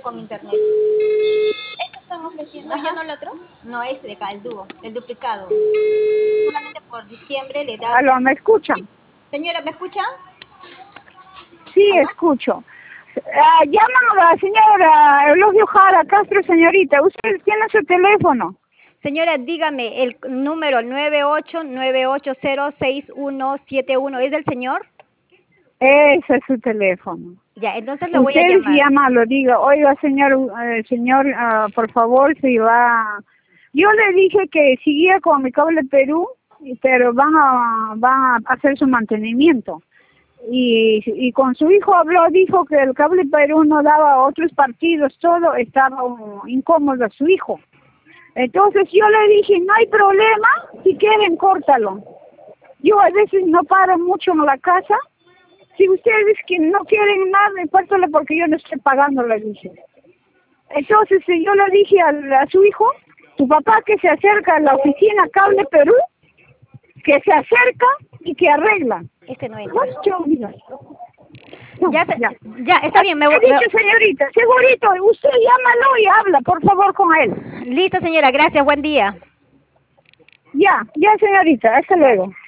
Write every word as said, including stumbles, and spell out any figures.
con internet. Esto están ofreciendo. ¿No ya no el otro? No, este de acá, el dúo, el duplicado. Solamente por diciembre le da... Aló, ¿me escuchan? Señora, ¿me escucha? Sí, ¿Aló? escucho. Ah, llaman a la señora Eulogio Jara Castro, señorita. Usted tiene su teléfono. Señora, dígame, el número nueve ocho nueve ocho cero seis uno siete uno, ¿es del señor? Ese es su teléfono. Ya, entonces lo voy a Usted llamar. llama, lo diga, oiga, señor, eh, señor, ah, por favor, si va... Yo le dije que seguía con mi cable Perú, y- pero van a, van a hacer su mantenimiento. Y, y con su hijo habló, dijo que el cable Perú no daba a otros partidos, todo estaba um, incómodo a su hijo. Entonces yo le dije, no hay problema, si quieren, córtalo. Yo a veces no paro mucho en la casa. Si ustedes que no quieren nada, córtalo porque yo no estoy pagando, le dije. Entonces eh, yo le dije a, a su hijo, tu papá que se acerca a la oficina Cable Perú, que se acerca y que arregla. Este no entra. Pues yo digo, no, Ya, se- ya. ya, está bien, me, He voy- dicho, me- señorita, segurito, usted llámalo y habla, por favor, con él. listo, señora, gracias, buen día. Ya, ya, señorita, hasta luego.